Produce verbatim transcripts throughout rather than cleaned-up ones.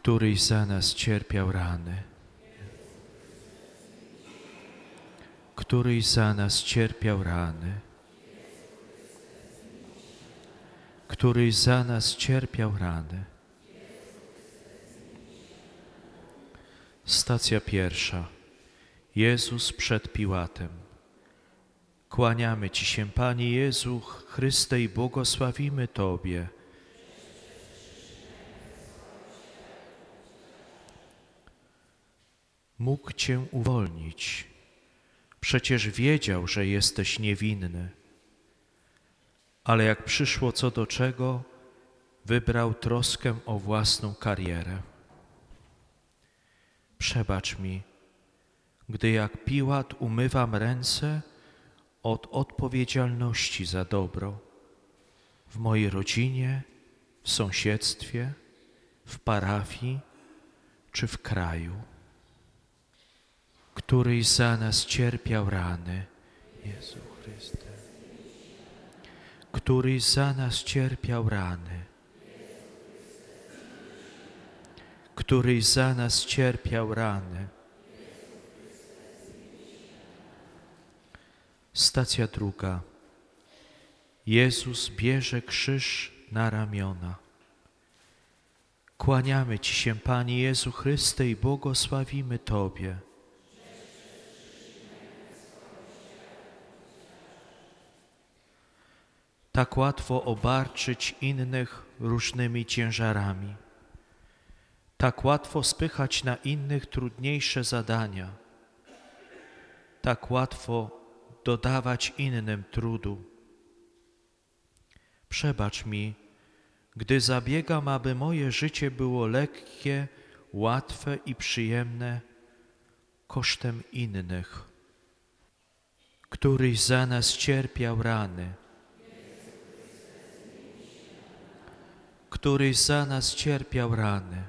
któryś za nas cierpiał rany, któryś za nas cierpiał rany, któryś za nas cierpiał rany. Stacja pierwsza. Jezus przed Piłatem. Kłaniamy Ci się, Panie Jezu Chryste, i błogosławimy Tobie. Mógł Cię uwolnić. Przecież wiedział, że jesteś niewinny. Ale jak przyszło co do czego, wybrał troskę o własną karierę. Przebacz mi, gdy jak Piłat umywam ręce od odpowiedzialności za dobro w mojej rodzinie, w sąsiedztwie, w parafii czy w kraju. Któryś za nas cierpiał rany, Jezu Chryste. Któryś za nas cierpiał rany, któryś za nas cierpiał rany. Stacja druga. Jezus bierze krzyż na ramiona. Kłaniamy Ci się, Panie Jezu Chryste, i błogosławimy Tobie. Tak łatwo obarczyć innych różnymi ciężarami. Tak łatwo spychać na innych trudniejsze zadania. Tak łatwo dodawać innym trudu. Przebacz mi, gdy zabiegam, aby moje życie było lekkie, łatwe i przyjemne kosztem innych. Któryś za nas cierpiał rany, któryś za nas cierpiał rany,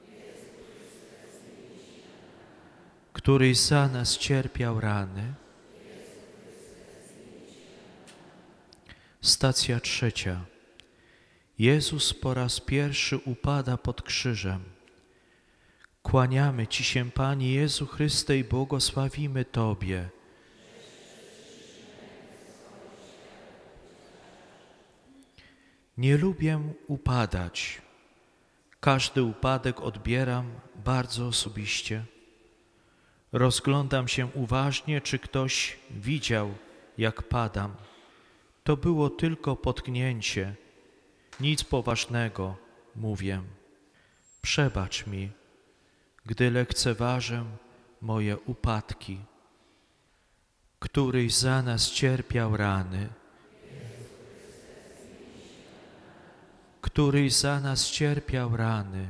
któryś za nas cierpiał rany. Stacja trzecia. Jezus po raz pierwszy upada pod krzyżem. Kłaniamy Ci się, Panie Jezu Chryste, i błogosławimy Tobie. Nie lubię upadać. Każdy upadek odbieram bardzo osobiście. Rozglądam się uważnie, czy ktoś widział, jak padam. To było tylko potknięcie, nic poważnego, mówię. Przebacz mi, gdy lekceważę moje upadki. Któryś za nas cierpiał rany, któryś za nas cierpiał rany,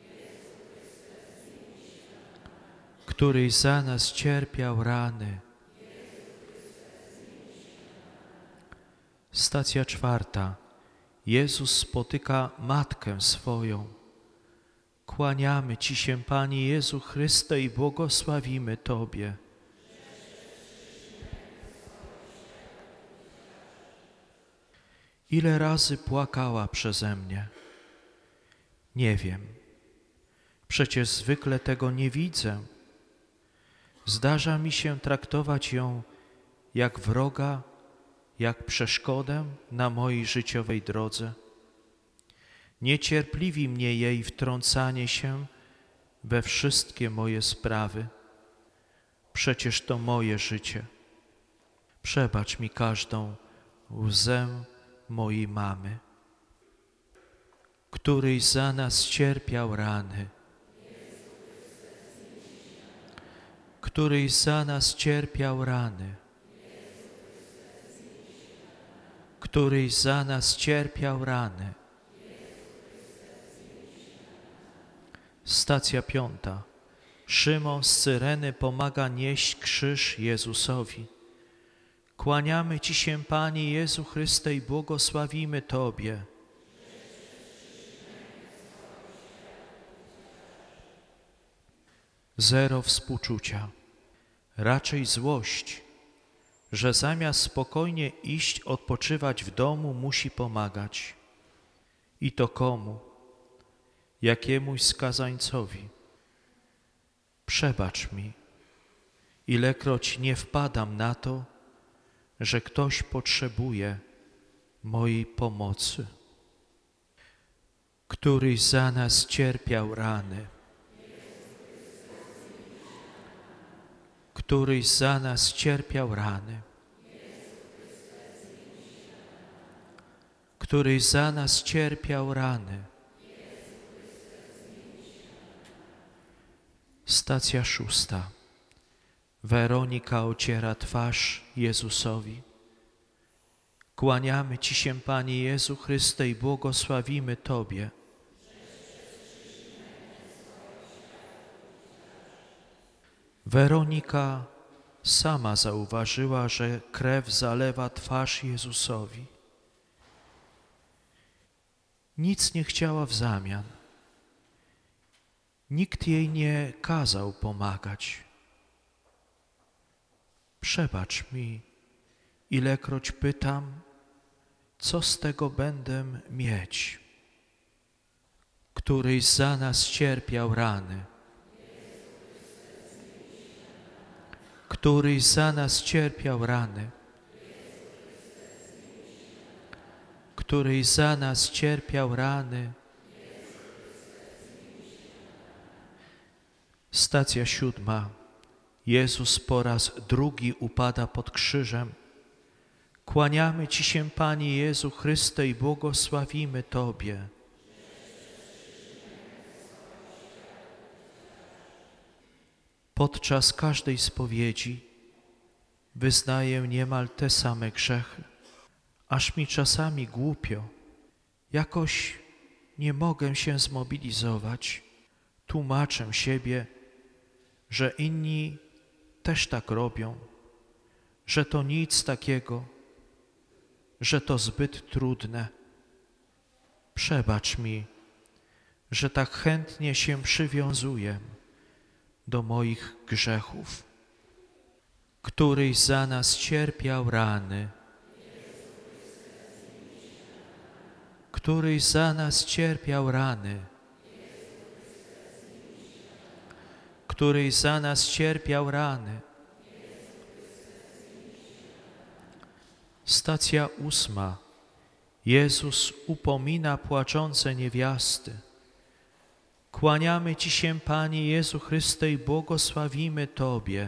któryś za nas cierpiał rany. Stacja czwarta. Jezus spotyka matkę swoją. Kłaniamy Ci się, Panie Jezu Chryste, i błogosławimy Tobie. Ile razy płakała przeze mnie? Nie wiem. Przecież zwykle tego nie widzę. Zdarza mi się traktować ją jak wroga, jak przeszkodę na mojej życiowej drodze. Niecierpliwi mnie jej wtrącanie się we wszystkie moje sprawy. Przecież to moje życie. Przebacz mi każdą łzę mojej mamy. Któryś za nas cierpiał rany, któryś za nas cierpiał rany, któryś za nas cierpiał rany. Stacja piąta. Szymon z Cyreny pomaga nieść krzyż Jezusowi. Kłaniamy Ci się, Panie Jezu Chryste, i błogosławimy Tobie. Zero współczucia, raczej złość, że zamiast spokojnie iść odpoczywać w domu, musi pomagać. I to komu? jakiemuś skazańcowi. Przebacz mi, ilekroć nie wpadam na to, że ktoś potrzebuje mojej pomocy. Któryś za nas cierpiał rany, któryś za nas cierpiał rany, któryś za nas cierpiał rany. Stacja szósta. Weronika ociera twarz Jezusowi. Kłaniamy Ci się, Panie Jezu Chryste, i błogosławimy Tobie. Weronika sama zauważyła, że krew zalewa twarz Jezusowi. Nic nie chciała w zamian. Nikt jej nie kazał pomagać. Przebacz mi, ilekroć pytam, co z tego będę mieć. Któryś za nas cierpiał rany, któryś za nas cierpiał rany, któryś za nas cierpiał rany. Stacja siódma. Jezus po raz drugi upada pod krzyżem. Kłaniamy Ci się, Panie Jezu Chryste, i błogosławimy Tobie. Podczas każdej spowiedzi wyznaję niemal te same grzechy, aż mi czasami głupio. Jakoś nie mogę się zmobilizować. Tłumaczę siebie, że inni też tak robią, że to nic takiego, że to zbyt trudne. Przebacz mi, że tak chętnie się przywiązuję do moich grzechów. Któryś za nas cierpiał rany, któryś za nas cierpiał rany, któryś za nas cierpiał rany. Stacja ósma. Jezus upomina płaczące niewiasty. Kłaniamy Ci się, Panie Jezu Chryste, i błogosławimy Tobie.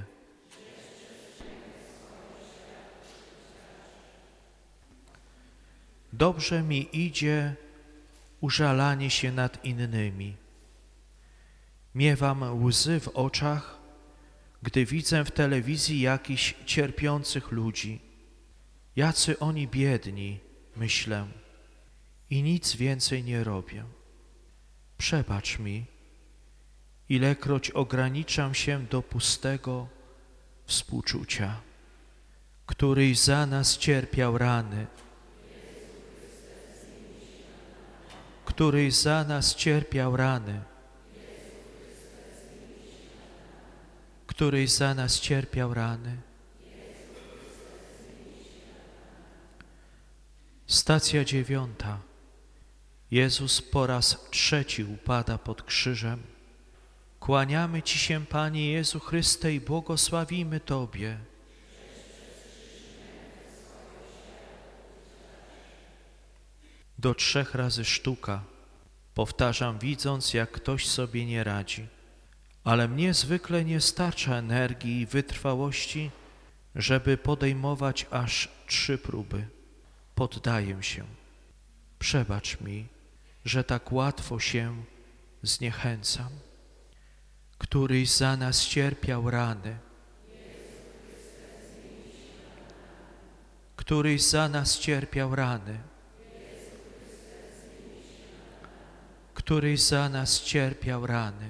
Dobrze mi idzie użalanie się nad innymi. Miewam łzy w oczach, gdy widzę w telewizji jakichś cierpiących ludzi. Jacy oni biedni, myślę, i nic więcej nie robię. Przebacz mi, ilekroć ograniczam się do pustego współczucia. Któryś za nas cierpiał rany, któryś za nas cierpiał rany, któryś za nas cierpiał rany. Stacja dziewiąta. Jezus po raz trzeci upada pod krzyżem. Kłaniamy Ci się, Panie Jezu Chryste, i błogosławimy Tobie. Do trzech razy sztuka, powtarzam, widząc, jak ktoś sobie nie radzi. Ale mnie zwykle nie starcza energii i wytrwałości, żeby podejmować aż trzy próby. Poddaję się. Przebacz mi, że tak łatwo się zniechęcam. Któryś za nas cierpiał rany, któryś za nas cierpiał rany, któryś za nas cierpiał rany.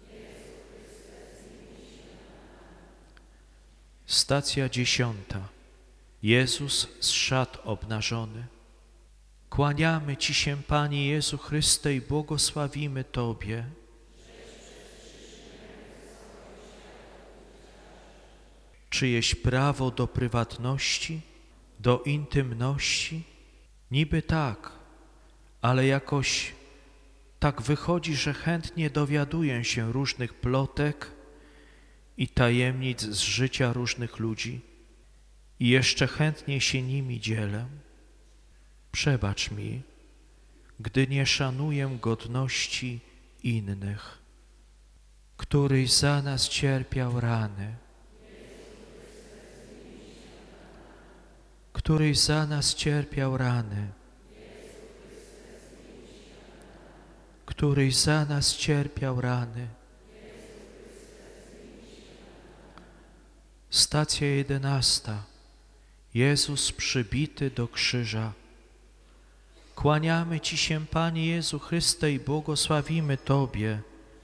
Stacja dziesiąta. Jezus z szat obnażony. Kłaniamy Ci się, Panie Jezu Chryste, i błogosławimy Tobie. Czyjeś prawo do prywatności, do intymności? Niby tak, ale jakoś tak wychodzi, że chętnie dowiaduję się różnych plotek i tajemnic z życia różnych ludzi i jeszcze chętniej się nimi dzielę. Przebacz mi, gdy nie szanuję godności innych, któryś za nas cierpiał rany, któryś za nas cierpiał rany, któryś za nas cierpiał rany. Stacja jedenasta. Jezus przybity do krzyża. Kłaniamy Ci się, Panie Jezu Chryste, i błogosławimy Tobie.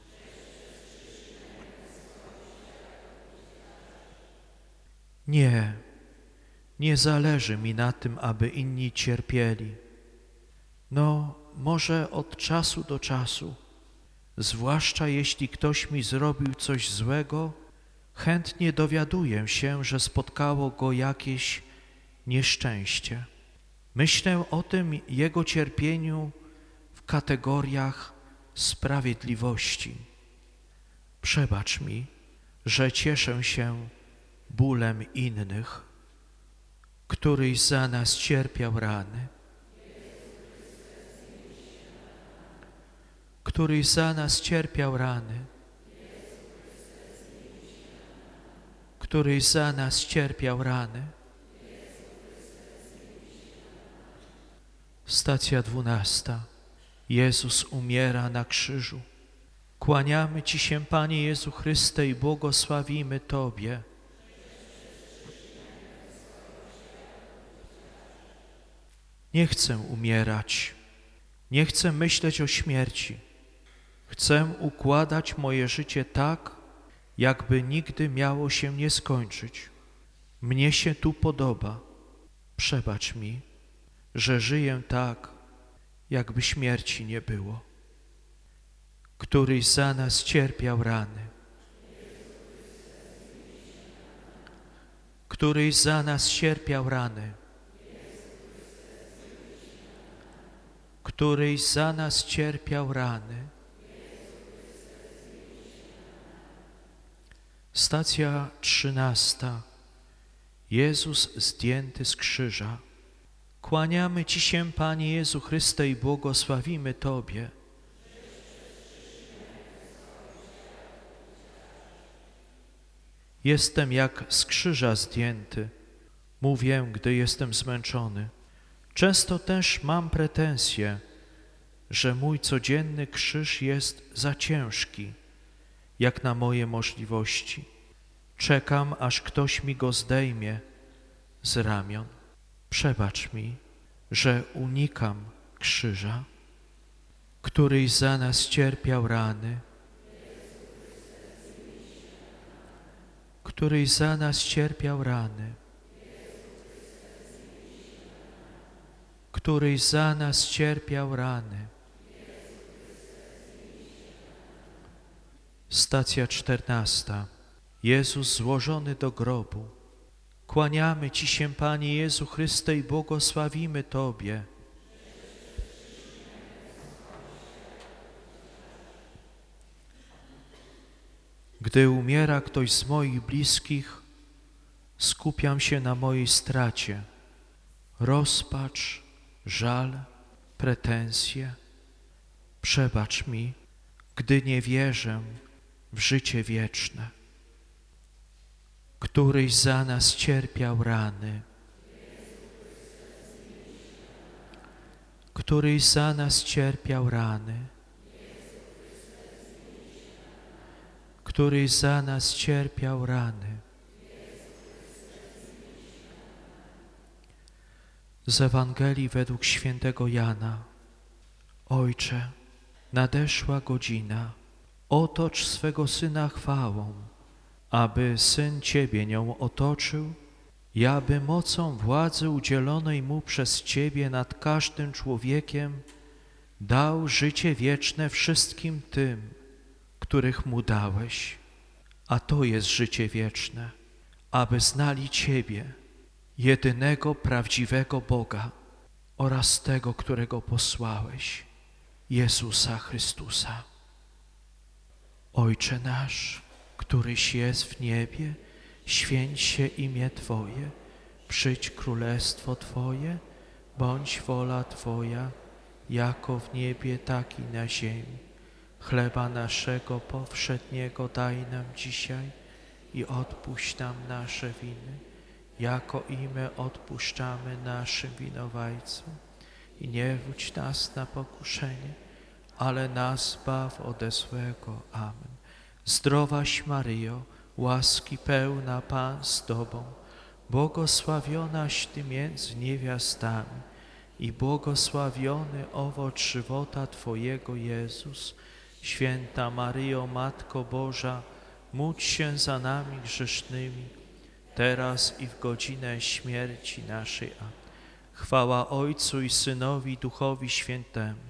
Nie, nie zależy mi na tym, aby inni cierpieli. No, może od czasu do czasu, zwłaszcza jeśli ktoś mi zrobił coś złego, chętnie dowiaduję się, że spotkało go jakieś nieszczęście. Myślę o tym jego cierpieniu w kategoriach sprawiedliwości. Przebacz mi, że cieszę się bólem innych, któryś za nas cierpiał rany, któryś za nas cierpiał rany, któryś za nas cierpiał rany. Stacja dwunasta. Jezus umiera na krzyżu. Kłaniamy Ci się, Panie Jezu Chryste, i błogosławimy Tobie. Nie chcę umierać, nie chcę myśleć o śmierci. Chcę układać moje życie tak, jakby nigdy miało się nie skończyć. Mnie się tu podoba. Przebacz mi, że żyję tak, jakby śmierci nie było. Któryś za nas cierpiał rany, któryś za nas cierpiał rany, któryś za nas cierpiał rany. Stacja trzynasta. Jezus zdjęty z krzyża. Kłaniamy Ci się, Panie Jezu Chryste, i błogosławimy Tobie. Jestem jak z krzyża zdjęty, mówię, gdy jestem zmęczony. Często też mam pretensje, że mój codzienny krzyż jest za ciężki, jak na moje możliwości. Czekam, aż ktoś mi go zdejmie z ramion. Przebacz mi, że unikam krzyża, któryś za nas cierpiał rany, któryś za nas cierpiał rany, któryś za nas cierpiał rany. Stacja czternasta. Jezus złożony do grobu. Kłaniamy Ci się, Panie Jezu Chryste, i błogosławimy Tobie. Gdy umiera ktoś z moich bliskich, skupiam się na mojej stracie. Rozpacz, żal, pretensje. Przebacz mi, gdy nie wierzę w życie wieczne. Któryś za nas cierpiał rany, któryś za nas cierpiał rany, któryś za nas cierpiał rany. Z Ewangelii według świętego Jana. Ojcze, nadeszła godzina, otocz swego Syna chwałą, aby Syn Ciebie nią otoczył i aby mocą władzy udzielonej Mu przez Ciebie nad każdym człowiekiem dał życie wieczne wszystkim tym, których Mu dałeś. A to jest życie wieczne, aby znali Ciebie, jedynego prawdziwego Boga oraz tego, którego posłałeś, Jezusa Chrystusa. Ojcze nasz, któryś jest w niebie, święć się imię Twoje, przyjdź królestwo Twoje, bądź wola Twoja, jako w niebie, tak i na ziemi. Chleba naszego powszedniego daj nam dzisiaj i odpuść nam nasze winy, jako i my odpuszczamy naszym winowajcom. I nie wódź nas na pokuszenie, ale nas zbaw ode złego. Amen. Zdrowaś Maryjo, łaski pełna Pan z Tobą, błogosławionaś Ty między niewiastami i błogosławiony owoc żywota Twojego, Jezus. Święta Maryjo, Matko Boża, módl się za nami grzesznymi, teraz i w godzinę śmierci naszej. Amen. Chwała Ojcu i Synowi, i Duchowi Świętemu.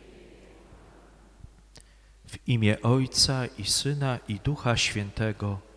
W imię Ojca i Syna, i Ducha Świętego.